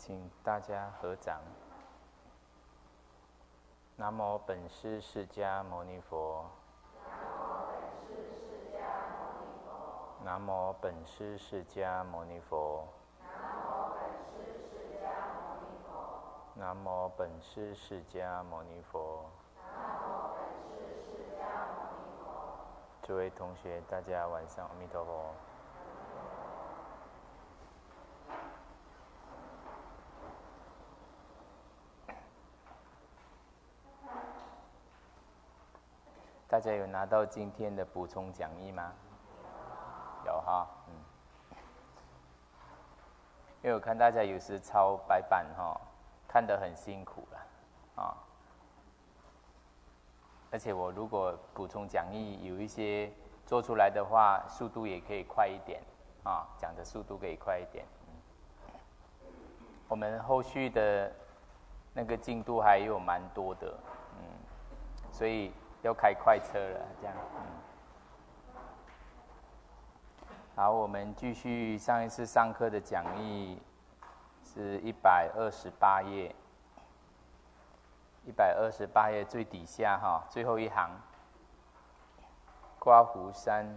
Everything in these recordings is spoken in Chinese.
请大家合掌。南无本师释迦牟尼佛。南无本师释迦牟尼佛。南无本师释迦牟尼佛。诸位同学，大家晚上阿弥陀佛。大家有拿到今天的补充讲义吗？有哈，因为我看大家有时抄白板哈，看得很辛苦了啊。而且我如果补充讲义有一些做出来的话，速度也可以快一点啊，讲的速度可以快一点。我们后续的那个进度还有蛮多的，所以要开快车了，这样。好，我们继续上一次上课的讲义，是128页，128页最底下哈，最后一行，刮胡三，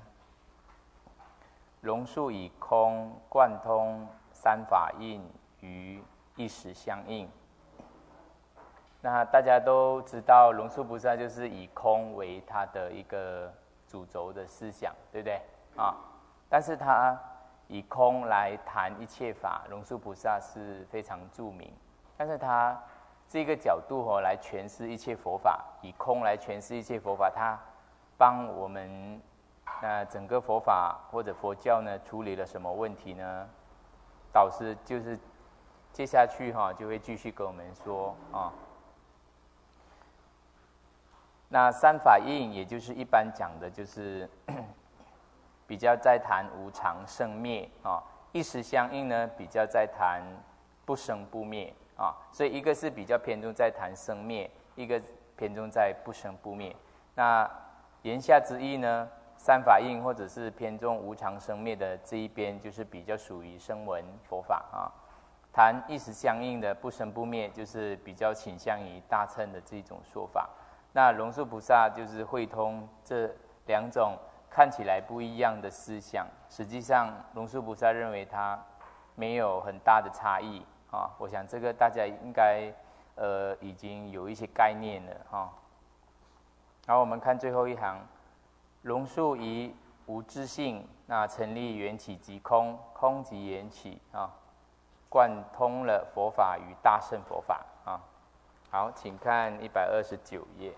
龙树以空贯通三法印于一时相应。那大家都知道，龙树菩萨就是以空为他的一个主轴的思想，对不对啊？但是他以空来谈一切法，龙树菩萨是非常著名。但是他这个角度来诠释一切佛法，以空来诠释一切佛法，他帮我们整个佛法或者佛教呢处理了什么问题呢？导师就是接下去就会继续跟我们说啊。那三法印，也就是一般讲的，就是比较在谈无常生灭啊；一时相应呢，比较在谈不生不灭啊。所以一个是比较偏重在谈生灭，一个偏重在不生不灭。那言下之意呢，三法印或者是偏重无常生灭的这一边，就是比较属于声闻佛法啊。谈一时相应的不生不灭，就是比较倾向于大乘的这种说法。那龙树菩萨就是会通这两种看起来不一样的思想，实际上龙树菩萨认为它没有很大的差异啊。我想这个大家应该已经有一些概念了啊。然后我们看最后一行，龙树以无自性，那成立缘起即空，空即缘起啊，贯通了佛法与大乘佛法啊。好，请看129页。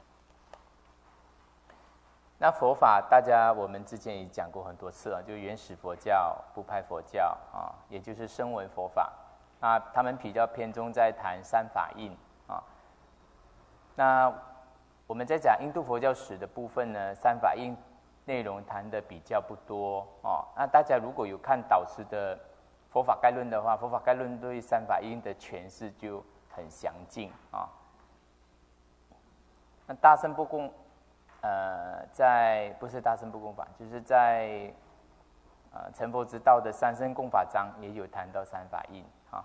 那佛法，我们之前也讲过很多次了，就原始佛教、部派佛教啊，也就是声闻佛法。那他们比较偏重在谈三法印啊。那我们在讲印度佛教史的部分呢，三法印内容谈的比较不多哦。那大家如果有看导师的佛法概论的话，佛法概论对三法印的诠释就很详尽啊。那大乘不共，不是大乘不共法，就是在成佛之道的三乘共法章也有谈到三法印啊。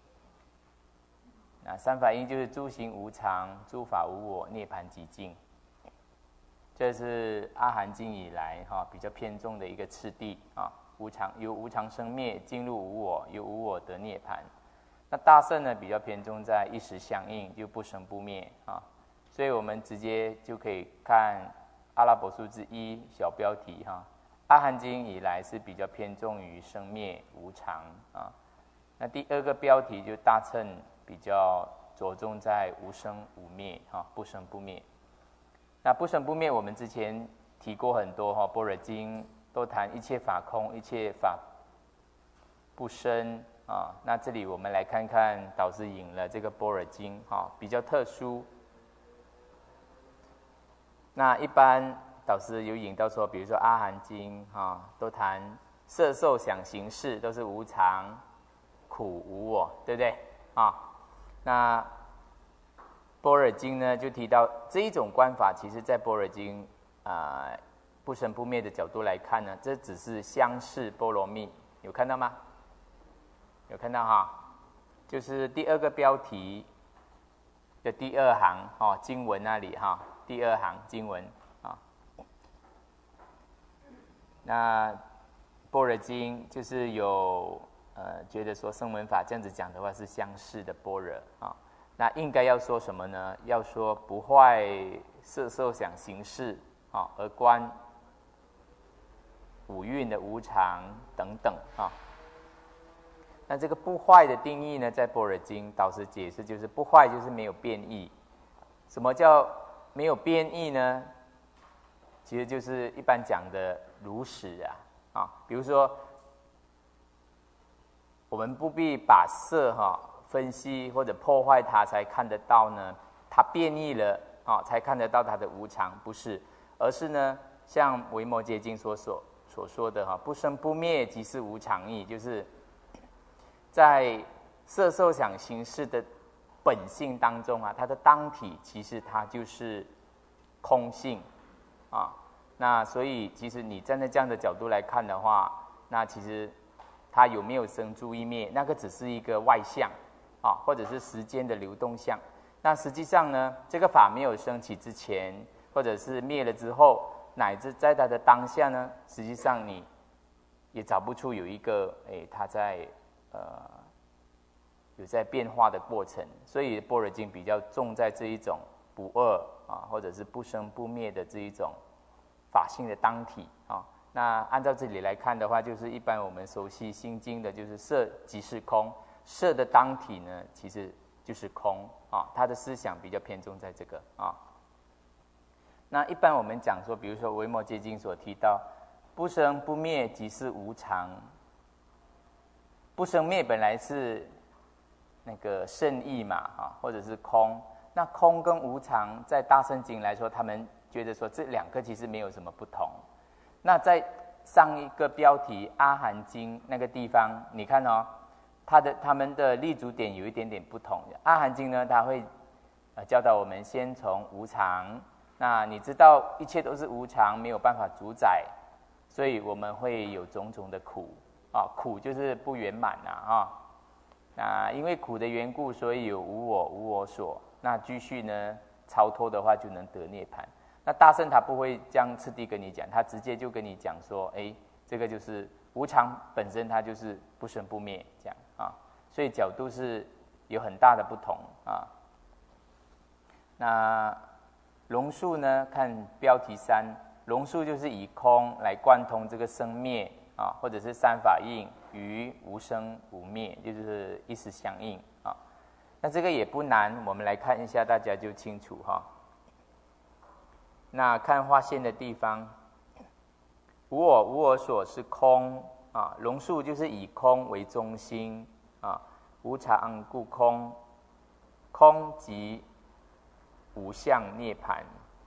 那三法印就是诸行无常，诸法无我，涅槃寂静。这是阿含经以来比较偏重的一个次第啊。由无常生灭，进入无我，由无我得涅槃。那大乘呢，比较偏重在一时相应，就不生不灭啊。所以我们直接就可以看阿拉伯数字1小标题哈。阿含经以来是比较偏重于生灭无常啊。那第二个标题就大乘比较着重在无生无灭啊，不生不灭。那不生不灭我们之前提过很多哈，般若经都谈一切法空，一切法不生啊。那这里我们来看看导师引了这个般若经啊，比较特殊。那一般导师有引到说，比如说阿含经都谈色受想行识都是无常、苦、无我，对不对啊？那般若经呢就提到这一种观法，其实在般若经不生不灭的角度来看呢，这只是相似波罗蜜，有看到吗？有看到哈？ 就是第二个标题的第二行哦，经文那里哈，第二行经文啊。那般若经就是有觉得说声闻法这样子讲的话是相似的般若啊。那应该要说什么呢？要说不坏色受想行识啊，而观五蕴的无常等等啊。那这个不坏的定义呢，在般若经导师解释就是不坏就是没有变异。什么叫没有变异呢？其实就是一般讲的如实啊。比如说我们不必把色分析或者破坏它才看得到呢，它变异了才看得到它的无常，不是，而是呢，像维摩诘经所说的不生不灭即是无常义，就是在色受想行识的本性当中它的当体其实它就是空性那所以其实你站在这样的角度来看的话，那其实它有没有生住异灭，那个只是一个外相或者是时间的流动相。那实际上呢，这个法没有升起之前，或者是灭了之后，乃至在它的当下呢，实际上你也找不出有一个它在有在变化的过程。所以般若经比较重在这一种不二或者是不生不灭的这一种法性的当体那按照这里来看的话，就是一般我们熟悉心经的，就是色即是空，色的当体呢，其实就是空他的思想比较偏重在这个那一般我们讲说，比如说维摩诘经所提到，不生不灭即是无常。不生灭本来是那个圣意嘛或者是空。那空跟无常在大乘经来说，他们觉得说这两个其实没有什么不同。那在上一个标题阿含经那个地方，你看他们的立足点有一点点不同。阿含经呢，他会教导我们先从无常，那你知道一切都是无常，没有办法主宰，所以我们会有种种的苦苦就是不圆满那因为苦的缘故，所以有无我无我所。那继续呢超脱的话，就能得涅槃。那大乘他不会这样次第跟你讲，他直接就跟你讲说，这个就是无常本身，它就是不生不灭这样所以角度是有很大的不同那龙树呢，看标题3，龙树就是以空来贯通这个生灭或者是三法印与无生无灭，就是一时相应那这个也不难，我们来看一下，大家就清楚那看划线的地方，无我无我所是空龙树就是以空为中心无常故空，空即无相涅槃。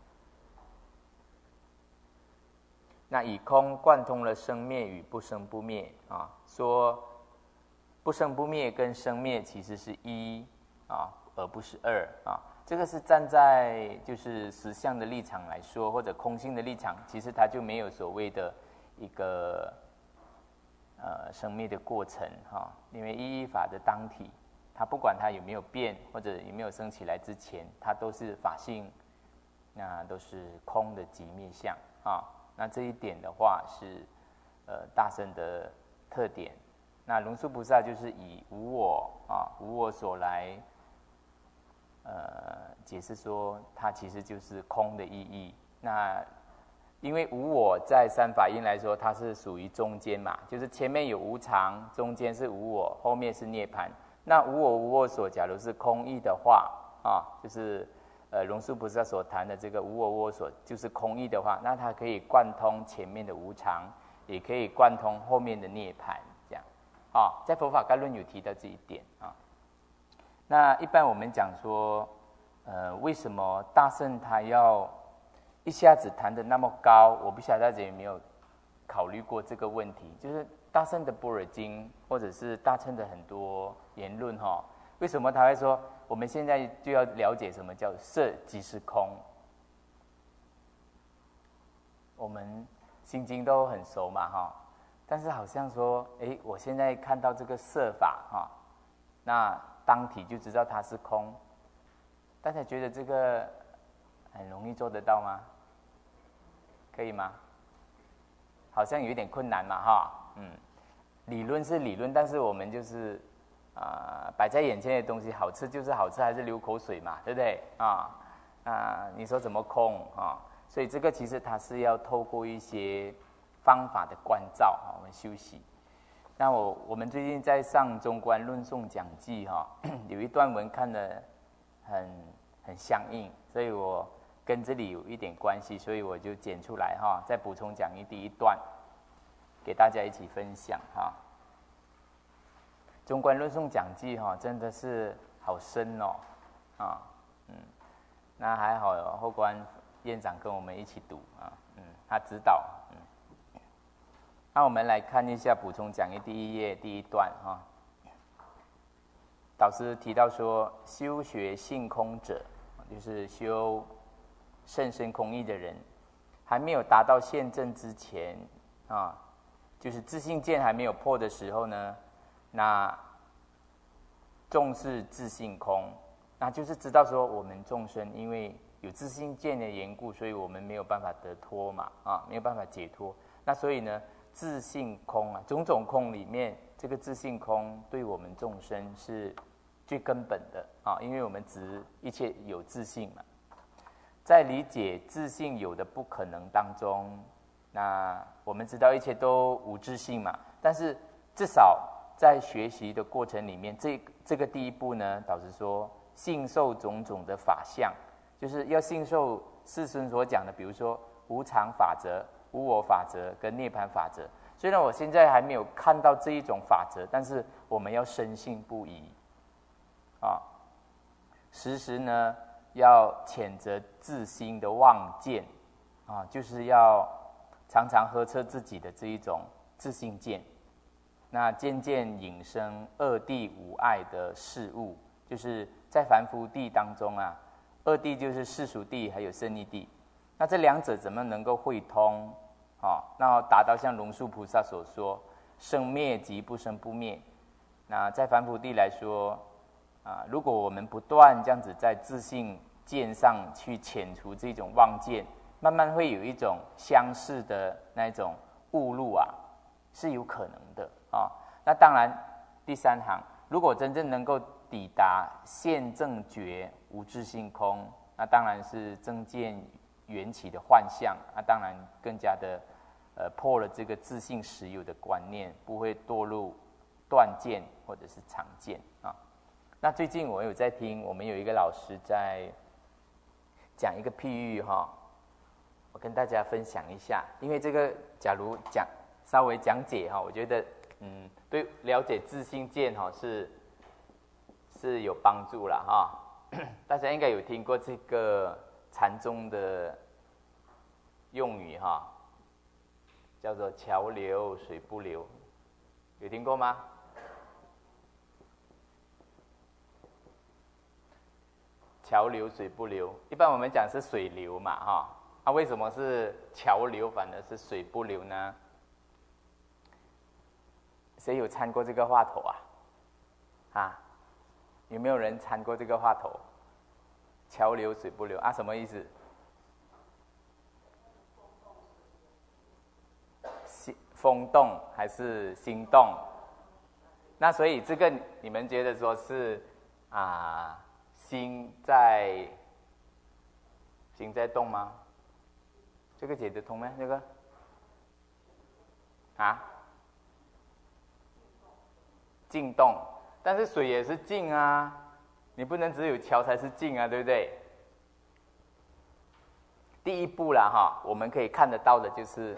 那以空贯通了生灭与不生不灭说不生不灭跟生灭其实是一而不是二这个是站在就是实相的立场来说，或者空性的立场，其实它就没有所谓的一个生灭的过程因为一法的当体，它不管它有没有变或者有没有升起来之前，它都是法性，那都是空的即灭相那这一点的话是大乘的特点。那龙树菩萨就是以无我无我所来解释说，它其实就是空的意义。那因为无我在三法印来说，它是属于中间嘛，就是前面有无常，中间是无我，后面是涅槃。那无我无我所，假如是空义的话就是龙树菩萨所谈的这个无我无我所，就是空义的话，那它可以贯通前面的无常，也可以贯通后面的涅槃，这样在佛法概论有提到这一点那一般我们讲说，为什么大乘他要一下子谈得那么高？我不晓得大家有没有考虑过这个问题，就是大乘的般若经，或者是大乘的很多言论为什么他会说我们现在就要了解什么叫色即是空？我们心经都很熟嘛但是好像说，我现在看到这个色法那当体就知道它是空。大家觉得这个很容易做得到吗？可以吗？好像有一点困难嘛，哈，理论是理论，但是我们就是摆在眼前的东西，好吃就是好吃，还是流口水嘛，对不对？你说怎么空啊？所以这个其实它是要透过一些方法的关照我们休息。那我们最近在上中观论颂讲记有一段文看得很相应，所以我跟这里有一点关系，所以我就剪出来再补充讲义第一段，给大家一起分享中观论颂讲记真的是好深那还好后观院长跟我们一起读他指导那我们来看一下补充讲义第一页第一段导师提到说，修学性空者，就是修甚深空义的人，还没有达到现证之前就是自性见还没有破的时候呢，那重视自性空，那就是知道说我们众生因为有自性见的缘故，所以我们没有办法得脱嘛没有办法解脱。那所以呢，自性空种种空里面，这个自性空对我们众生是最根本的因为我们执一切有自性嘛。在理解自性有的不可能当中，那我们知道一切都无自性嘛，但是至少在学习的过程里面，这个第一步呢，导师说信受种种的法相，就是要信受世尊所讲的，比如说无常法则、无我法则跟涅槃法则。虽然我现在还没有看到这一种法则，但是我们要深信不疑时时呢要谴责自心的妄见就是要常常呵斥自己的这一种自性见。那渐渐引生二谛无碍的事物，就是在凡夫地当中二谛就是世俗地还有胜义地。那这两者怎么能够汇通那达到像龙树菩萨所说，生灭即不生不灭。那在凡夫地来说如果我们不断这样子在自性见上去遣除这种妄见，慢慢会有一种相似的那种误入是有可能的那当然第三行，如果真正能够抵达现正觉无自性空，那当然是正见缘起的幻象当然更加的破了这个自性实有的观念，不会堕入断见或者是常见那最近我有在听，我们有一个老师在讲一个譬喻我跟大家分享一下。因为这个假如稍微讲解我觉得对了解自性见是有帮助了大家应该有听过这个禅宗的用语叫做桥流水不流，有听过吗？桥流水不流，一般我们讲是水流嘛为什么是桥流反而是水不流呢？谁有参过这个话头有没有人参过这个话头？桥流水不流什么意思？风动还是心动？那所以这个你们觉得说是心在动吗？这个解得通吗？这个静动，但是水也是静你不能只有桥才是静对不对？第一步啦我们可以看得到的就是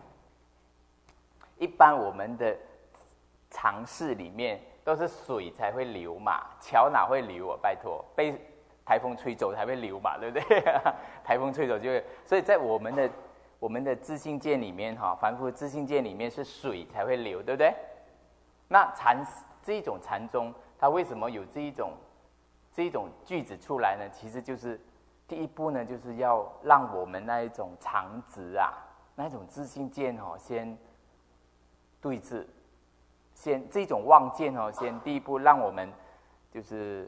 一般我们的常识里面都是水才会流嘛，桥哪会流拜托，被台风吹走才会流嘛，对不对？台风吹走就会，所以在我们的自性界里面凡夫的自性界里面是水才会流，对不对？那这一种禅宗，它为什么有这一种句子出来呢？其实就是第一步呢，就是要让我们那一种常执那一种自性见先对治，这种妄见先第一步让我们就是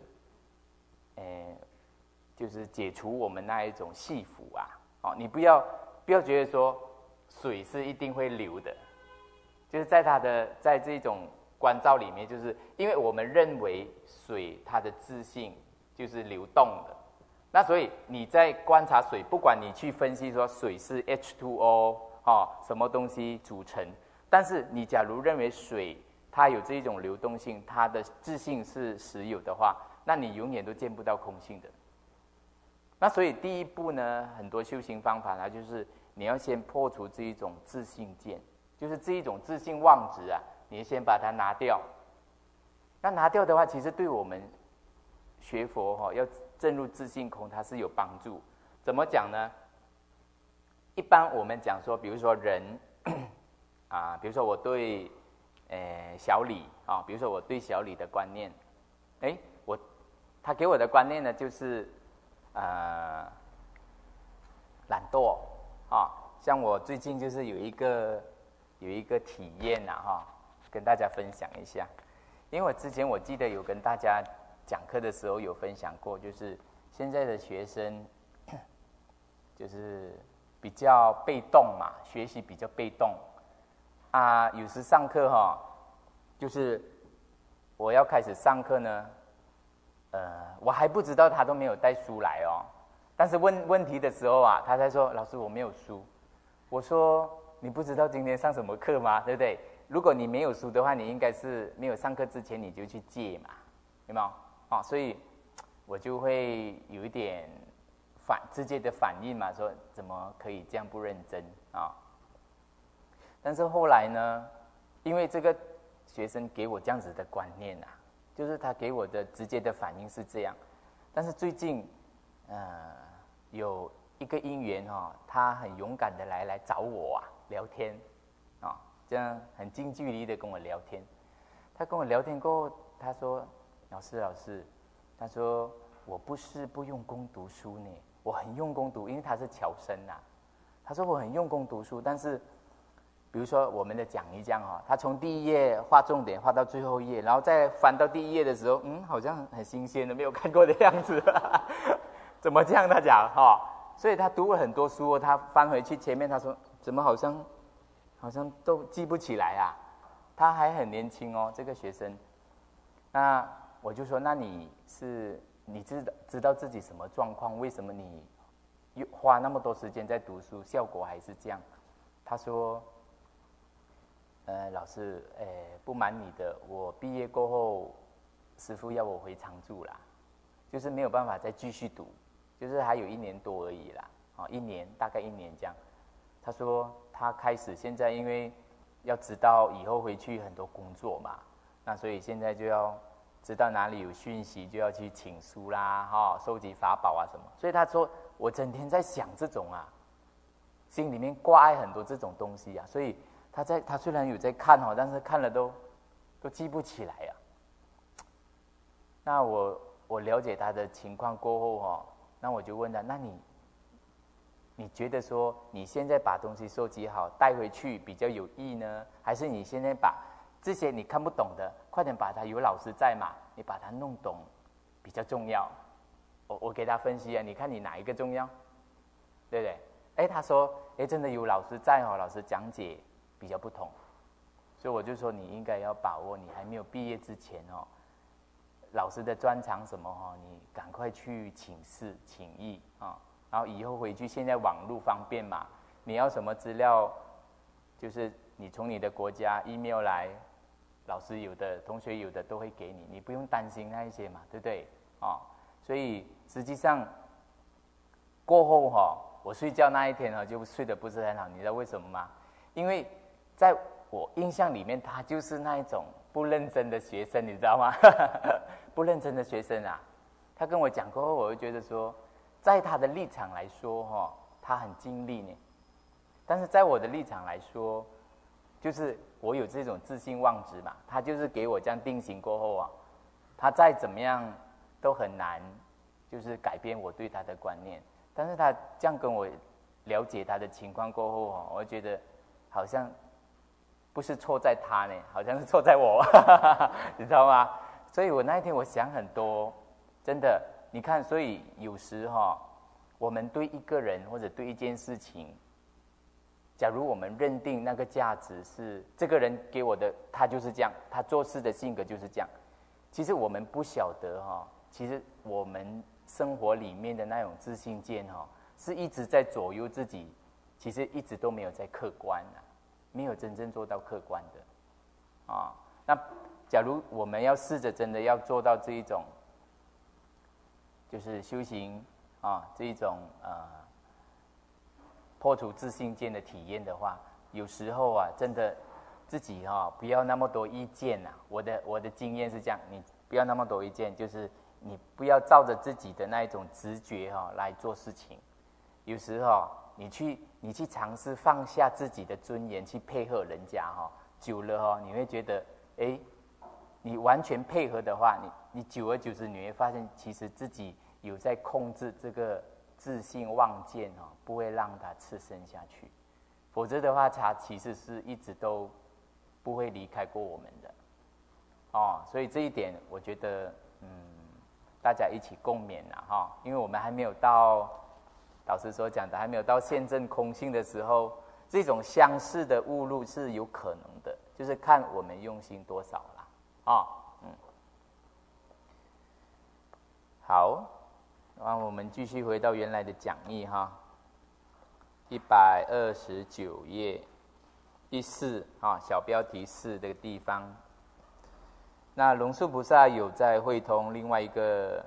就是解除我们那一种系缚啊。哦，你不要觉得说水是一定会流的，就是在这种观照里面，就是因为我们认为水它的自性就是流动的，那所以你在观察水，不管你去分析说水是 H2O 什么东西组成，但是你假如认为水它有这种流动性，它的自性是实有的话，那你永远都见不到空性的。那所以第一步呢，很多修行方法呢，就是你要先破除这一种自性见，就是这一种自性妄执啊，你先把它拿掉。那拿掉的话，其实对我们学佛要证入自性空，它是有帮助。怎么讲呢？一般我们讲说，比如说人比如说我对小李比如说我对小李的观念，他给我的观念呢，就是懒惰像我最近就是有一个体验跟大家分享一下。因为之前我记得有跟大家讲课的时候有分享过，就是现在的学生就是比较被动嘛，学习比较被动有时上课就是我要开始上课呢，我还不知道他都没有带书来但是问题的时候他才说老师我没有书。我说你不知道今天上什么课吗？对不对？如果你没有书的话，你应该是没有上课之前你就去借嘛，有没有？所以我就会有一点直接的反应嘛，说怎么可以这样不认真但是后来呢，因为这个学生给我这样子的观念就是他给我的直接的反应是这样。但是最近有一个因缘他很勇敢的来找我聊天这样很近距离的跟我聊天。他跟我聊天过后，他说老师，他说我不是不用功读书呢，我很用功读，因为他是侨生他说我很用功读书，但是比如说我们的讲义这样他从第一页画重点画到最后一页，然后再翻到第一页的时候，好像很新鲜的，没有看过的样子怎么这样？他讲所以他读了很多书他翻回去前面，他说怎么好像都记不起来他还很年轻这个学生。那我就说，那你知道自己什么状况？为什么你花那么多时间在读书，效果还是这样？他说老师不瞒你的，我毕业过后师父要我回常住啦，就是没有办法再继续读，就是还有1年多而已啦大概一年这样。他说他开始现在因为要知道以后回去很多工作嘛，那所以现在就要知道哪里有讯息就要去请书啦收集法宝什么。所以他说我整天在想这种心里面挂碍很多这种东西所以他虽然有在看但是看了都记不起来那我了解他的情况过后那我就问他，那你觉得说你现在把东西收集好带回去比较有益呢，还是你现在把这些你看不懂的快点把它，有老师在嘛，你把它弄懂比较重要？我给他分析你看你哪一个重要，对不对？他说真的有老师在老师讲解比较不同。所以我就说你应该要把握你还没有毕业之前老师的专长什么你赶快去请示请益然后以后回去，现在网络方便嘛，你要什么资料，就是你从你的国家 email 来，老师有的同学有的都会给你，你不用担心那一些嘛，对不对所以实际上过后我睡觉那一天就睡得不是很好，你知道为什么吗？因为在我印象里面他就是那一种不认真的学生，你知道吗不认真的学生他跟我讲过后，我就觉得说在他的立场来说他很尽力呢，但是在我的立场来说，就是我有这种自信妄执嘛，他就是给我这样定型过后他再怎么样都很难就是改变我对他的观念。但是他这样跟我了解他的情况过后我觉得好像不是错在他呢，好像是错在我你知道吗？ 所以我那一天我想很多，真的，你看，所以有时我们对一个人或者对一件事情，假如我们认定那个价值是这个人给我的，他就是这样，他做事的性格就是这样。其实我们不晓得其实我们生活里面的那种自信见是一直在左右自己，其实一直都没有在客观没有真正做到客观的那假如我们要试着真的要做到这一种，就是修行这一种破除自信见的体验的话，有时候真的自己不要那么多意见我的经验是这样，你不要那么多意见，就是你不要照着自己的那一种直觉来做事情。有时你去尝试放下自己的尊严去配合人家久了你会觉得你完全配合的话，你久而久之你会发现，其实自己有在控制这个自信妄见不会让它刺深下去，否则的话，它其实是一直都不会离开过我们的所以这一点，我觉得大家一起共勉因为我们还没有到导师所讲的，还没有到现证空性的时候，这种相似的误入是有可能的，就是看我们用心多少啦好，那我们继续回到原来的讲义129页第4小标题4这个地方。那龙树菩萨有在会通另外一个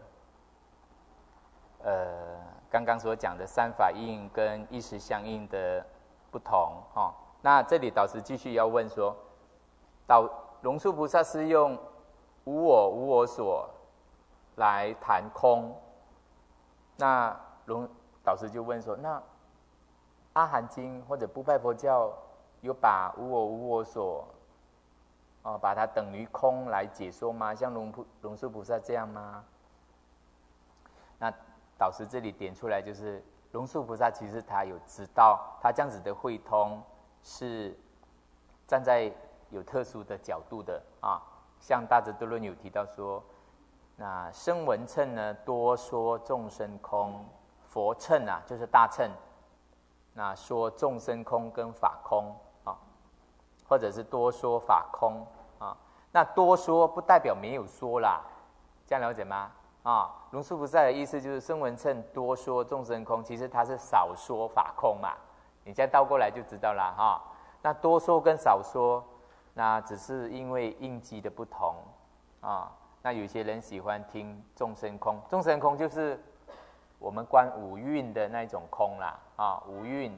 刚刚所讲的三法印跟意识相应的不同那这里导师继续要问说，龙树菩萨是用无我无我所来谈空，那导师就问说，那阿含经或者部派佛教有把无我无我所把它等于空来解说吗？像龙树菩萨这样吗？那导师这里点出来，就是龙树菩萨其实他有知道，他这样子的会通是站在有特殊的角度的像大智度论有提到说，那声闻乘呢多说众生空，佛乘就是大乘，那说众生空跟法空或者是多说法空那多说不代表没有说啦，这样了解吗？龙树菩萨的意思就是声闻乘多说众生空，其实他是少说法空嘛，你再倒过来就知道啦那多说跟少说，那只是因为应机的不同那有些人喜欢听众生空，众生空就是我们观五蕴的那种空啦五蕴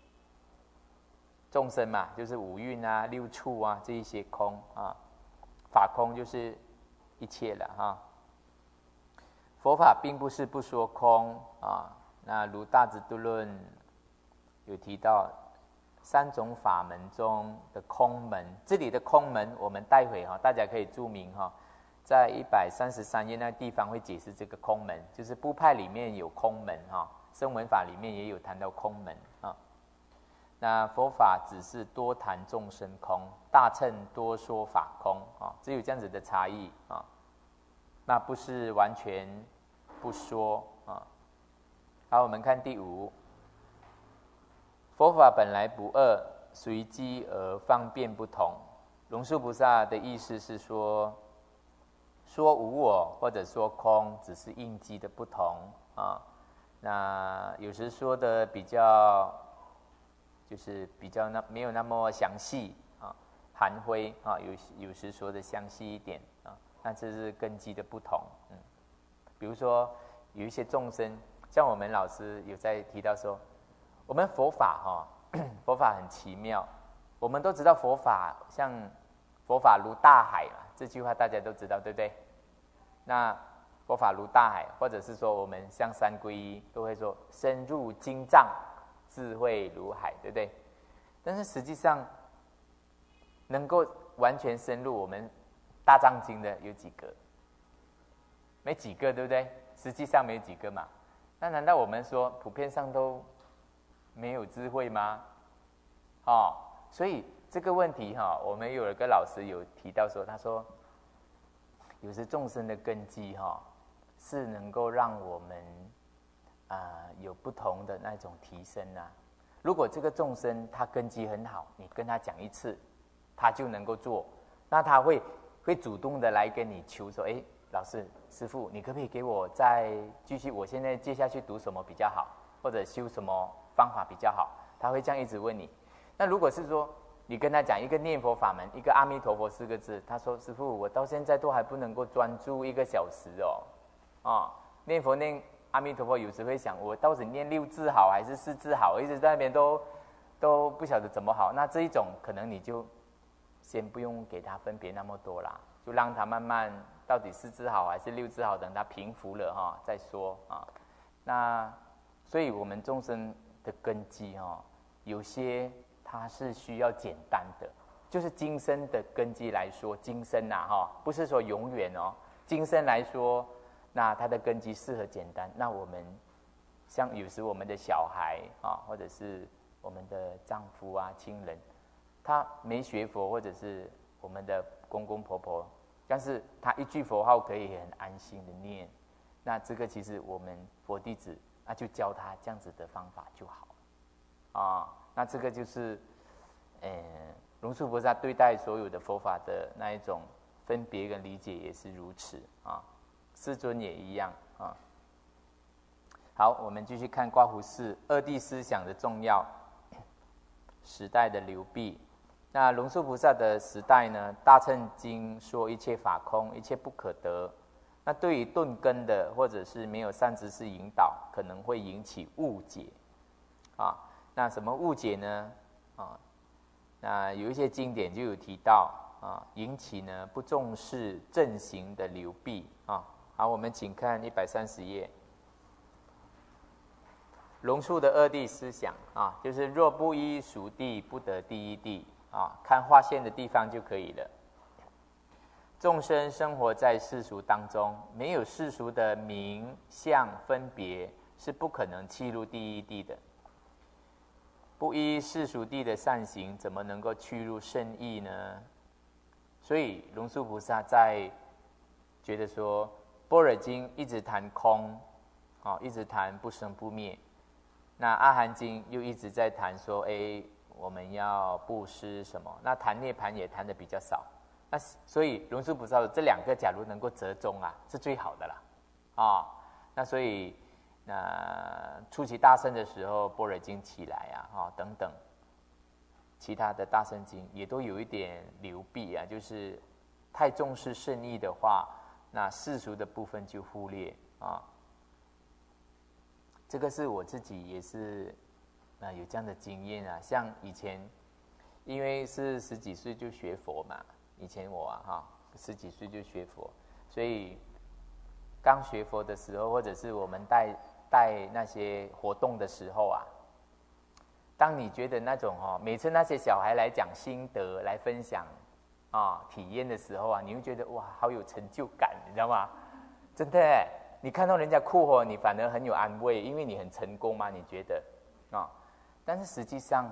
众生嘛，就是五蕴六处这一些空法空就是一切了佛法并不是不说空那如大智度论有提到3种法门中的空门，这里的空门我们待会大家可以注明在133页那地方会解释这个空门，就是部派里面有空门声闻法里面也有谈到空门那佛法只是多谈众生空，大乘多说法空只有这样子的差异那不是完全不说好，我们看第5，佛法本来不二，随机而方便不同。龙树菩萨的意思是说无我或者说空，只是应机的不同那有时说的比较没有那么详细含灰有时说的详细一点那这是根基的不同比如说有一些众生，像我们老师有在提到说，我们佛法佛法很奇妙，我们都知道佛法像佛法如大海这句话大家都知道对不对？那佛法如大海，或者是说我们像三皈依都会说深入经藏，智慧如海，对不对？但是实际上能够完全深入我们大藏经的有几个？没几个，对不对？实际上没几个嘛。那难道我们说普遍上都没有智慧吗？所以这个问题我们有一个老师有提到说，他说有时众生的根基是能够让我们有不同的那种提升啊。如果这个众生他根基很好，你跟他讲一次，他就能够做，那他会主动的来跟你求说，老师师父，你可不可以给我再继续，我现在接下去读什么比较好，或者修什么方法比较好，他会这样一直问你。那如果是说你跟他讲一个念佛法门，一个阿弥陀佛4个字，他说师父，我到现在都还不能够专注1个小时念佛念阿弥陀佛，有时会想我到底念6字好还是4字好，一直在那边都不晓得怎么好。那这一种可能你就先不用给他分别那么多啦，就让他慢慢到底4字好还是6字好，等他平复了再说啊。那所以我们众生的根基有些它是需要简单的，就是今生的根基来说，今生不是说永远今生来说，那它的根基适合简单。那我们像有时我们的小孩或者是我们的丈夫啊、亲人，他没学佛，或者是我们的公公婆婆，但是他一句佛号可以很安心的念，那这个其实我们佛弟子就教他这样子的方法就好那这个就是龙树菩萨对待所有的佛法的那一种分别跟理解也是如此世尊也一样好，我们继续看刮胡4二谛思想的重要。时代的流弊，那龙树菩萨的时代呢，大乘经说一切法空，一切不可得。那对于顿根的或者是没有善知识引导，可能会引起误解那什么误解呢那有一些经典就有提到引起呢不重视正行的流弊好，我们请看130页。龙树的二谛思想就是若不依俗谛，不得第一谛看划线的地方就可以了。众生生活在世俗当中，没有世俗的名相分别，是不可能契入第一谛的。不依世俗谛的善行，怎么能够去入圣义呢？所以龙树菩萨在觉得说，《般若经》一直谈空一直谈不生不灭。那《阿含经》又一直在谈说，我们要布施什么？那谈涅槃也谈的比较少。那所以龙树菩萨的这2个，假如能够折中是最好的啦。那所以初期大乘的时候，《般若经》起来等等，其他的大乘经也都有一点流弊就是太重视圣义的话，那世俗的部分就忽略这个是我自己也是有这样的经验像以前因为是10几岁就学佛嘛，以前我10几岁就学佛，所以刚学佛的时候，或者是我们带那些活动的时候当你觉得那种每次那些小孩来讲心得来分享体验的时候你会觉得哇好有成就感，你知道吗？真的你看到人家哭你反而很有安慰，因为你很成功嘛，你觉得但是实际上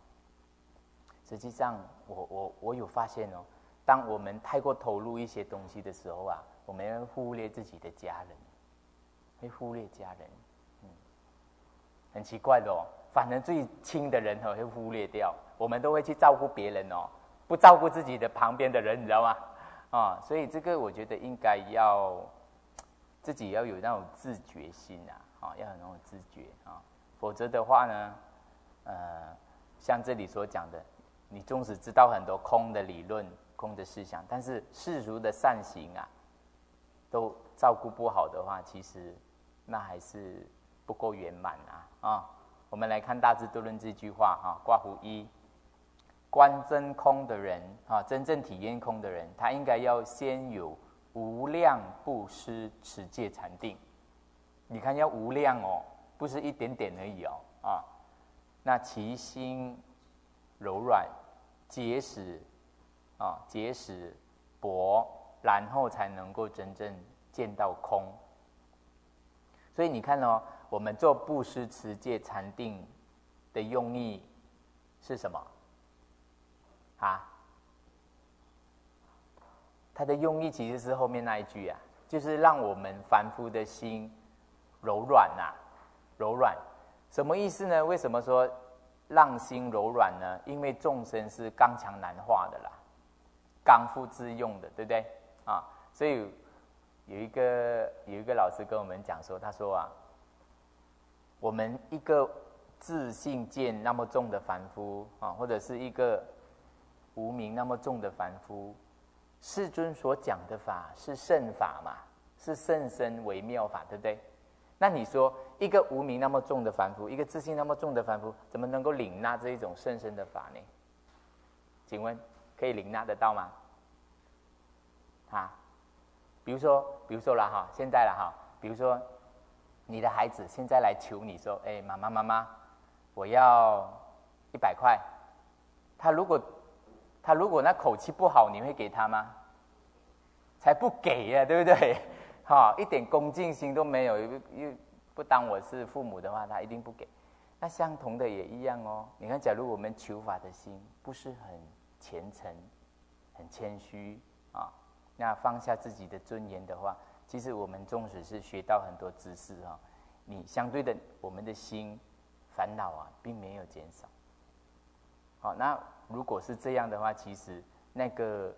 我有发现当我们太过投入一些东西的时候我们会忽略自己的家人，会忽略家人很奇怪的反而最亲的人会忽略掉，我们都会去照顾别人不照顾自己的旁边的人，你知道吗？所以这个我觉得应该要自己要有那种自觉心要有那种自觉否则的话呢像这里所讲的，你纵使知道很多空的理论、空的思想，但是世俗的善行都照顾不好的话，其实那还是不够圆满我们来看《大智度论》这句话刮胡1，观真空的人真正体验空的人，他应该要先有无量布施持戒禅定。你看要无量不是一点点而已那其心柔软，结实薄，然后才能够真正见到空。所以你看我们做布施持戒禅定的用意是什么它的用意其实是后面那一句啊，就是让我们凡夫的心柔软啊，柔软。什么意思呢？为什么说让心柔软呢？因为众生是刚强难化的啦，刚愎自用的，对不对啊？所以有一个老师跟我们讲说，他说啊，我们一个自信见那么重的凡夫啊，或者是一个无明那么重的凡夫，世尊所讲的法是圣法嘛，是甚深微妙法，对不对？那你说一个无明那么重的凡夫，一个自信那么重的凡夫，怎么能够领纳这一种甚深的法呢？请问可以领纳得到吗？啊，比如说啦哈，现在啦哈，比如说你的孩子现在来求你说，哎，妈妈，我要100块。他如果那口气不好，你会给他吗？才不给呀，对不对？哈，一点恭敬心都没有，又不当我是父母的话，他一定不给。那相同的也一样哦。你看，假如我们求法的心不是很虔诚、很谦虚啊，那放下自己的尊严的话，其实我们纵使是学到很多知识啊，你相对的，我们的心烦恼啊，并没有减少。好，那如果是这样的话，其实那个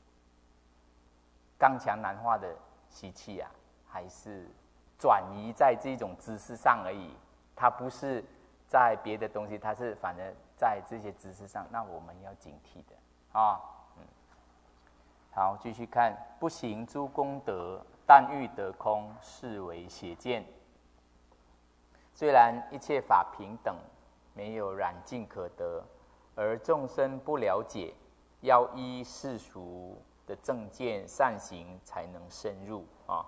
刚强难化的习气啊，还是转移在这种知识上而已，它不是在别的东西，它是反而在这些知识上，那我们要警惕的啊。好，继续看，不行诸功德，但欲得空，是为邪见。虽然一切法平等，没有染净可得，而众生不了解，要依世俗的正见善行才能深入啊。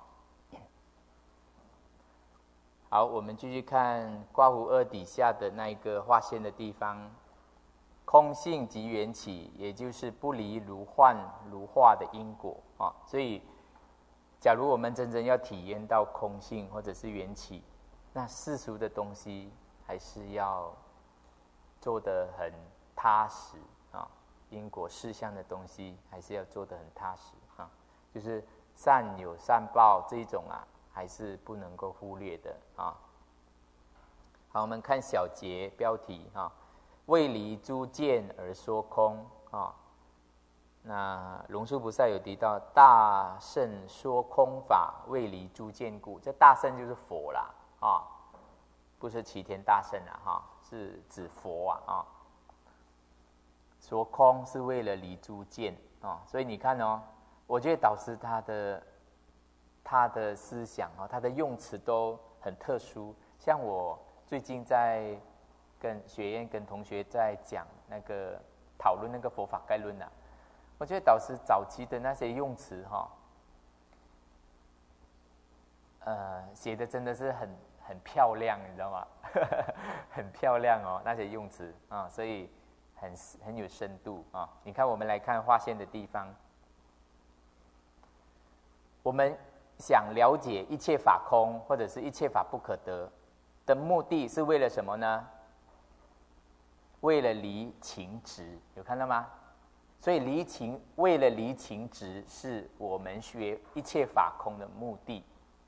好，我们继续看刮胡2底下的那一个划线的地方，空性即缘起，也就是不离如幻如化的因果啊。所以，假如我们真正要体验到空性或者是缘起，那世俗的东西还是要做得很踏实啊。因果事项的东西还是要做得很踏实啊，就是善有善报这一种啊，还是不能够忽略的啊。好，我们看小节标题啊，为离诸见而说空啊。那龙树菩萨有提到大圣说空法，为离诸见故。这大圣就是佛啦啊，不是齐天大圣啦哈，是指佛啊。说空是为了离诸见啊，所以你看哦，我觉得导师他的思想啊，他的用词都很特殊。像我最近在跟学院跟同学在讲那个讨论那个佛法概论啊，我觉得导师早期的那些用词哈，写的真的是很漂亮，你知道吗？很漂亮哦，那些用词啊，所以很有深度啊。你看，我们来看划线的地方，我们想了解一切法空，或者是一切法不可得的目的是为了什么呢？为了离情执，有看到吗？所以为了离情执，是我们学一切法空的目的。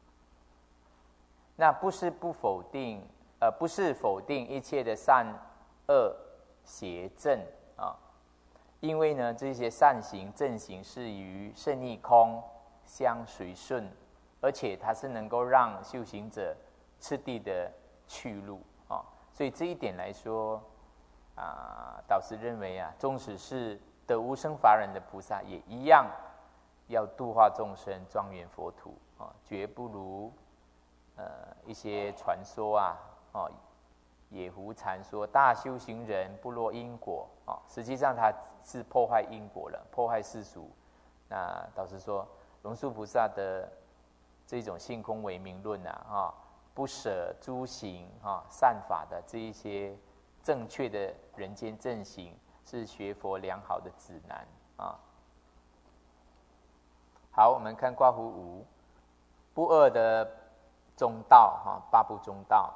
那不是否定一切的善恶邪正啊，因为呢，这些善行正行是与胜义空相随顺，而且它是能够让修行者次第的去路啊。所以这一点来说导师认为啊，纵使是得无生法忍的菩萨，也一样要度化众生，庄严佛土啊，绝不如一些传说野狐禅说大修行人不落因果实际上他是破坏因果了，破坏世俗。那导师说，龙树菩萨的这种性空唯名论不舍诸行善法的这一些正确的人间正行，是学佛良好的指南啊。好，我们看刮胡5，不二的中道八部中道。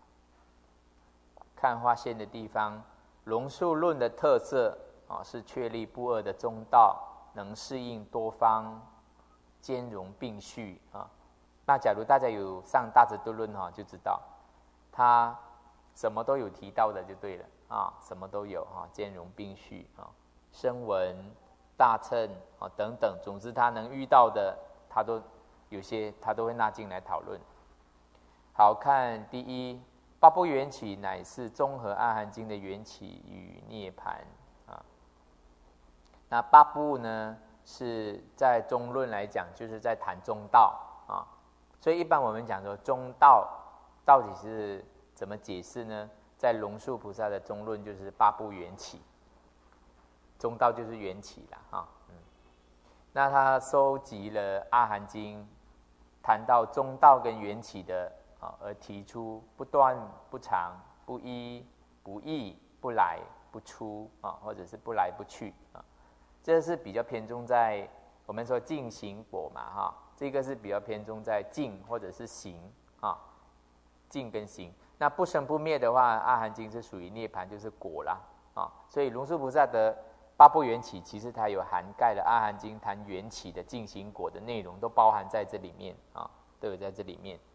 看划线的地方，龙树论的特色是确立不二的中道， 能适应多方，兼容并蓄啊。那假如大家有上大智度论哈，就知道他什么都有提到的就对了啊，什么都有哈，兼容并蓄啊，声闻、大乘啊等等，总之他能遇到的，他都有些他都会纳进来讨论。好，看第一，八部缘起乃是综合阿含经的缘起与涅槃啊。那八部呢，是在中论来讲，就是在谈中道啊。所以一般我们讲说中道到底是怎么解释呢？在龙树菩萨的中论就是八部缘起，中道就是缘起啦啊。那他收集了阿含经，谈到中道跟缘起的啊，而提出不断、不长、不一、不异、不来、不出啊，或者是不来不去啊。这是比较偏重在我们说净行果嘛哈。这个是比较偏重在净或者是行啊，净跟行。那不生不灭的话，阿含经是属于涅槃，就是果啦啊。所以龙树菩萨的八部缘起，其实它有涵盖了阿含经谈缘起的净行果的内容，都包含在这里面啊，都有在这里面。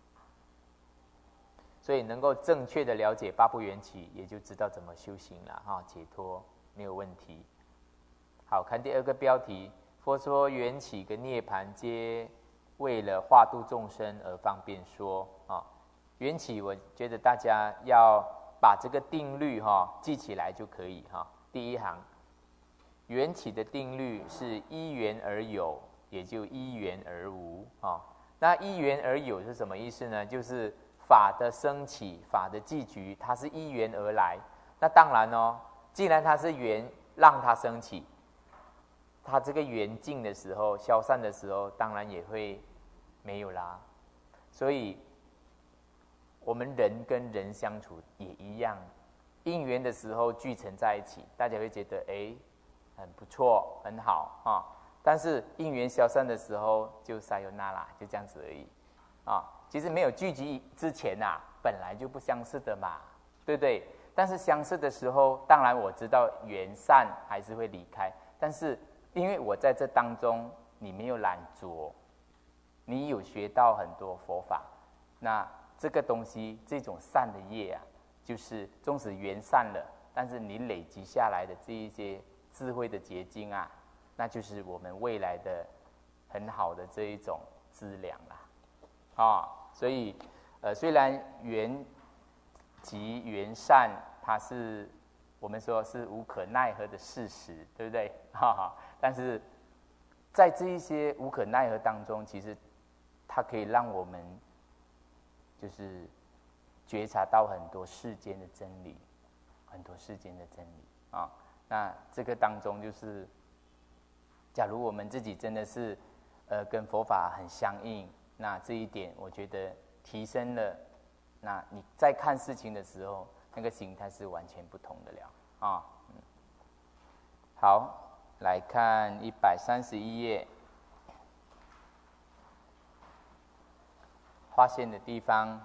所以能够正确的了解八部缘起，也就知道怎么修行了哈，解脱没有问题。好，看第二个标题。佛说缘起跟涅槃皆为了化度众生而方便说啊。缘起，我觉得大家要把这个定律记起来就可以哈。第一行，缘起的定律是依缘而有，也就依缘而无啊。那依缘而有是什么意思呢？就是法的升起、法的寂局，它是依缘而来。那当然既然它是缘让它升起，它这个缘尽的时候、消散的时候，当然也会没有啦。所以，我们人跟人相处也一样，因缘的时候聚成在一起，大家会觉得很不错、很好啊。但是因缘消散的时候，就撒由那拉，就这样子而已啊。其实没有聚集之前本来就不相似的嘛，对不对？但是相似的时候，当然我知道缘散还是会离开，但是因为我在这当中，你没有懒着，你有学到很多佛法，那这个东西，这种善的业就是纵使缘散了，但是你累积下来的这一些智慧的结晶那就是我们未来的很好的这一种资粮啦，所以虽然缘集缘散，它是我们说是无可奈何的事实，对不对？但是在这一些无可奈何当中，其实它可以让我们就是觉察到很多世间的真理，很多世间的真理那这个当中就是，假如我们自己真的是跟佛法很相应，那这一点我觉得提升了，那你在看事情的时候，那个形态是完全不同的了好。来看131页，划线的地方，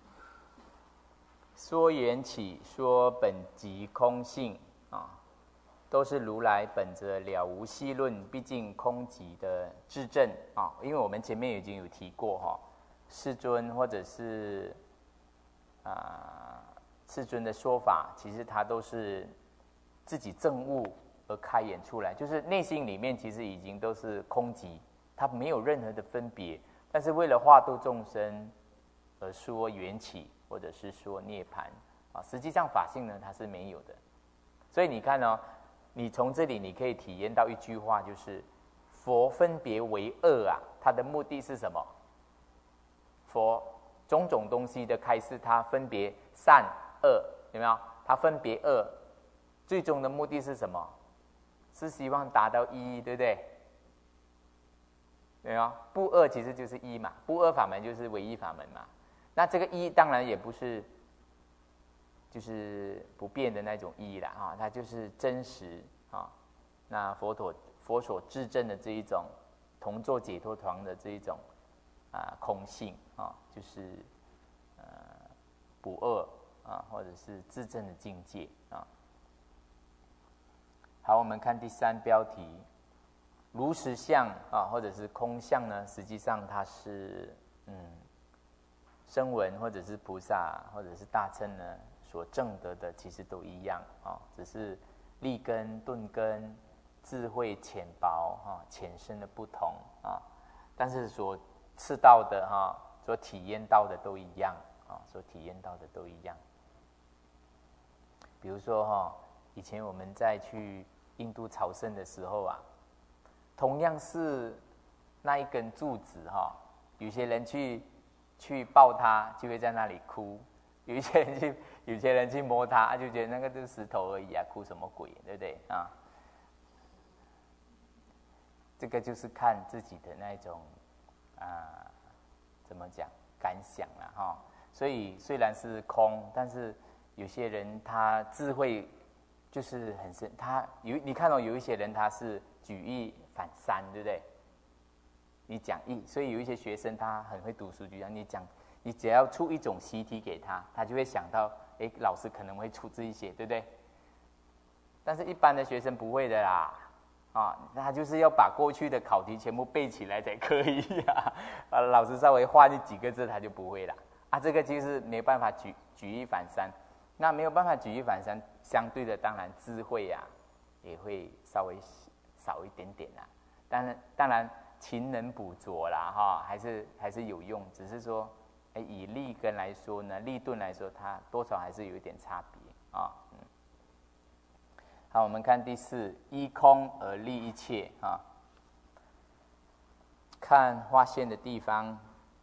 说缘起，说本即空性都是如来本着了无系论，毕竟空寂的质证因为我们前面已经有提过世尊或者是世尊的说法，其实它都是自己证悟而开演出来，就是内心里面其实已经都是空寂，它没有任何的分别，但是为了化度众生而说缘起，或者是说涅槃实际上法性呢它是没有的。所以你看你从这里你可以体验到一句话，就是佛分别为恶它的目的是什么？佛种种东西的开示，它分别善恶，有没有？它分别恶，最终的目的是什么？是希望达到一，对不对？对吗？不二其实就是一嘛，不二法门就是唯一法门嘛。那这个一当然也不是就是不变的那种一啦它就是真实那佛所制证的这一种同作解脱堂的这一种空性就是不二或者是自证的境界好，我们看第3标题， 如实相啊，或者是空相呢，实际上它是声闻或者是菩萨或者是大乘呢所证得的，其实都一样啊，只是立根、顿根、智慧浅薄啊、浅深的不同啊，但是所吃到的所体验到的都一样啊，所体验到的都一样。比如说以前我们在去印度朝圣的时候啊，同样是那一根柱子有些人去抱它，就会在那里哭；有些人去摸它，就觉得那个就是石头而已啊，哭什么鬼，对不对啊？这个就是看自己的那种怎么讲感想啦所以虽然是空，但是有些人他智慧就是很深，你看有一些人他是举一反三，对不对？你讲一，所以有一些学生他很会读书，就像你只要出一种习题给他，他就会想到，老师可能会出这一些，对不对？但是一般的学生不会的啦，他就是要把过去的考题全部背起来才可以老师稍微换几个字他就不会了这个就是没办法举一反三。那没有办法举一反三，相对的当然智慧也会稍微少一点点当然勤能补拙啦还是有用，只是说以立根来说呢，立顿来说，它多少还是有一点差别好，我们看第四，依空而立一切看划线的地方，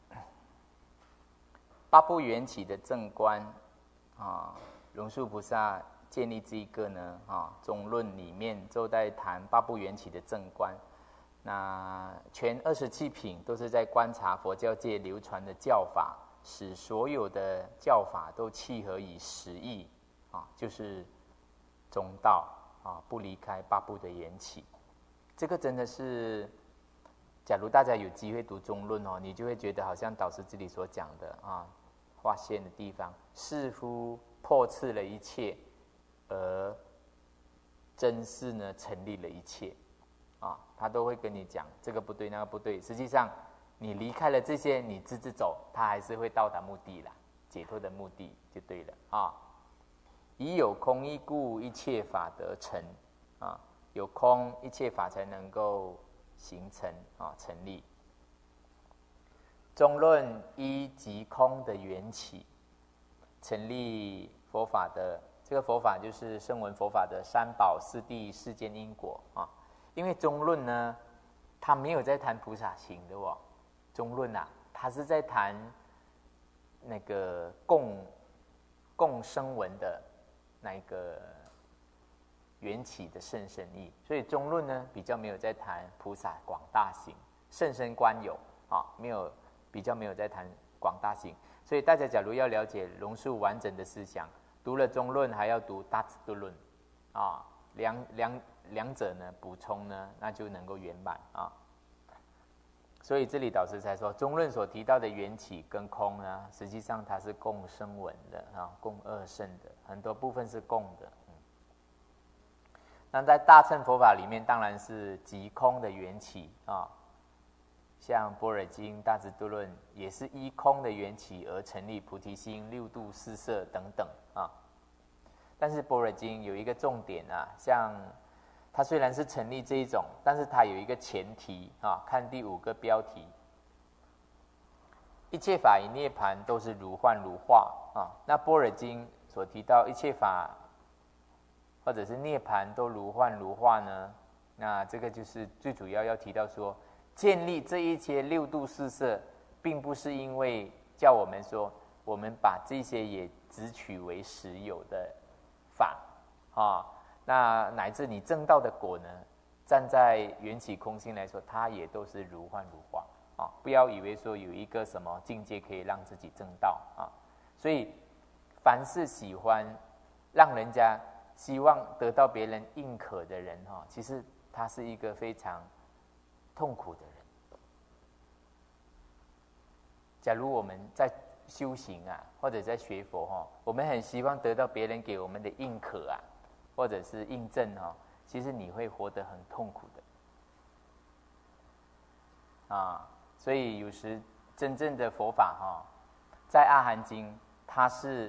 八部缘起的正观龙树菩萨建立这一个呢中论里面就在谈八部缘起的正观。那全27品都是在观察佛教界流传的教法，使所有的教法都契合以实义就是中道不离开八部的缘起。这个真的是，假如大家有机会读中论你就会觉得好像导师这里所讲的划线的地方，似乎破斥了一切，而真是呢成立了一切他都会跟你讲这个不对那个不对，实际上你离开了这些，你直走，他还是会到达目的啦，解脱的目的就对了以有空一故，一切法得成有空一切法才能够形成成立。中论依即空的缘起，成立佛法的，这个佛法就是声闻佛法的三宝四谛世间因果因为中论呢，他没有在谈菩萨行的中论他是在谈那个共声闻的那个缘起的甚深义，所以中论呢比较没有在谈菩萨广大行，甚深观有比较没有在谈广大行。所以大家假如要了解龙树完整的思想，读了中论还要读大智度论两者呢补充呢，那就能够圆满所以这里导师才说，中论所提到的缘起跟空呢，实际上它是共声闻的共二圣的，很多部分是共的那在大乘佛法里面，当然是即空的缘起像般若经、大智度论也是依空的缘起而成立菩提心、六度四摄等等但是般若经有一个重点像它虽然是成立这一种，但是它有一个前提看第5个标题，一切法以涅槃都是如幻如化那般若经所提到一切法或者是涅槃都如幻如化呢，那这个就是最主要提到说，建立这一些六度四摄，并不是因为叫我们说我们把这些也只取为实有的法那乃至你证道的果呢，站在缘起空性来说，它也都是如幻如化不要以为说有一个什么境界可以让自己证道所以凡是喜欢让人家希望得到别人认可的人其实他是一个非常痛苦的人。假如我们在修行或者在学佛我们很希望得到别人给我们的认可或者是印证其实你会活得很痛苦的。 啊。所以有时真正的佛法在《阿含经》它是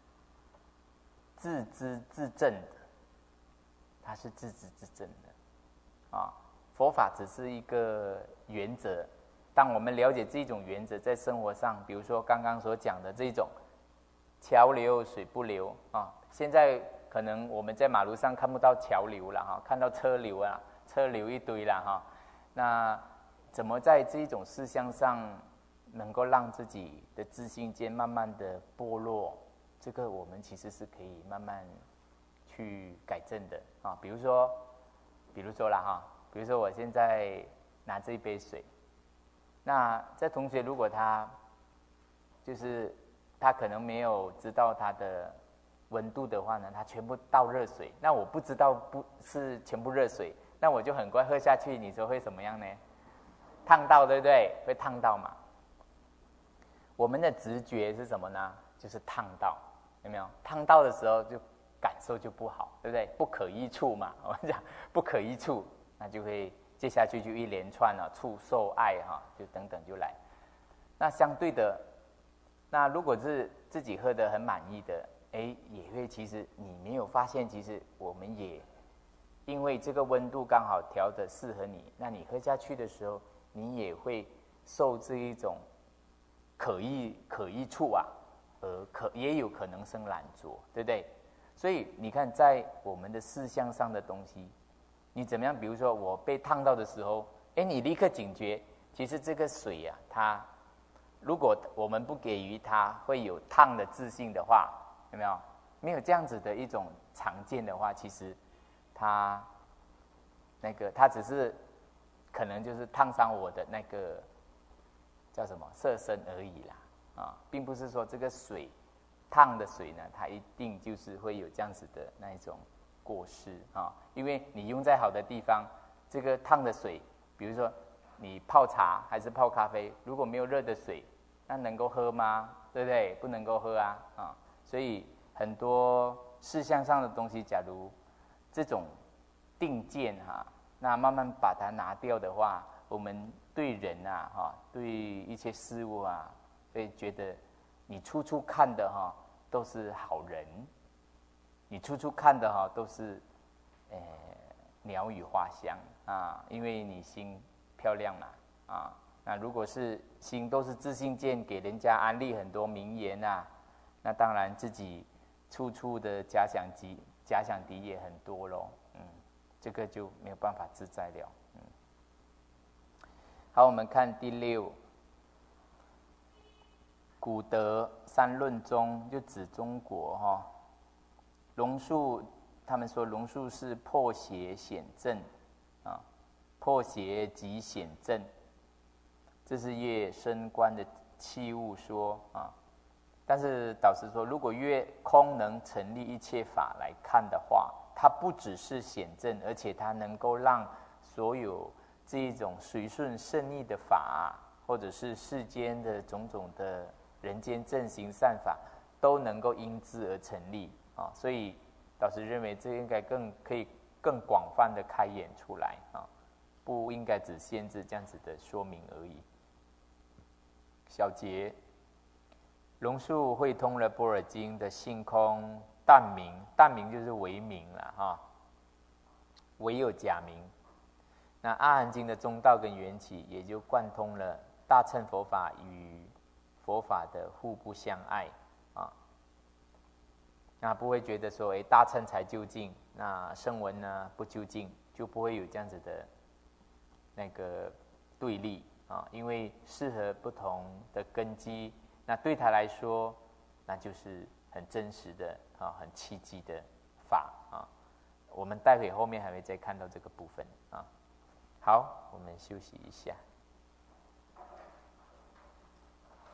自知自证的，它是自知自证的啊。佛法只是一个原则，当我们了解这种原则，在生活上，比如说刚刚所讲的这种桥流水不流啊，现在可能我们在马路上看不到桥流了哈，看到车流啊，车流一堆了哈。那怎么在这种事项上能够让自己的自信间慢慢的剥落？这个我们其实是可以慢慢去改正的啊。比如说啦哈，比如说我现在拿这一杯水，那这同学如果他可能没有知道它的温度的话呢，他全部倒热水，那我不知道不是全部热水，那我就很快喝下去，你说会怎么样呢？烫到，对不对？会烫到嘛？我们的直觉是什么呢？就是烫到，有没有？烫到的时候就感受就不好，对不对？不可依处嘛，我们讲不可依处，那就会接下去就一连串触受爱就等等就来。那相对的，那如果是自己喝得很满意的，也会其实你没有发现，其实我们也因为这个温度刚好调得适合你，那你喝下去的时候，你也会受这一种可依处而也有可能生懒惰，对不对？所以你看，在我们的事项上的东西，你怎么样？比如说我被烫到的时候，你立刻警觉，其实这个水它如果我们不给予它会有烫的自信的话，有没有？没有这样子的一种常见的话，其实它只是可能就是烫伤我的那个叫什么色身而已啦，并不是说这个水烫的水呢，它一定就是会有这样子的那一种过失因为你用在好的地方，这个烫的水，比如说你泡茶还是泡咖啡，如果没有热的水，那能够喝吗？对不对？不能够喝所以很多事项上的东西，假如这种定见那慢慢把它拿掉的话，我们对人对一些事物会觉得你处处看的都是好人，你处处看的都是鸟语花香因为你心漂亮嘛那如果是心都是自信见，给人家安利很多名言那当然自己处处的假想敌也很多咯，这个就没有办法自在了。好，我们看第6，古德三论中就指中国龙树，他们说龙树是破邪显正破邪即显正，这是越深观的器物说但是导师说，如果越空能成立一切法来看的话，它不只是显正，而且它能够让所有这一种随顺胜义的法或者是世间的种种的人间正行善法，都能够因之而成立所以导师认为这应该可以更广泛的开演出来不应该只限制这样子的说明而已。小节，龙树会通了般若经的性空但名，但名就是为名了唯有假名。那阿含经的中道跟缘起，也就贯通了大乘佛法与佛法的互不相爱那不会觉得说大乘才究竟，那声闻呢不究竟，就不会有这样子的那个对立因为适合不同的根基，那对他来说，那就是很真实的很契机的法我们待会后面还会再看到这个部分好，我们休息一下。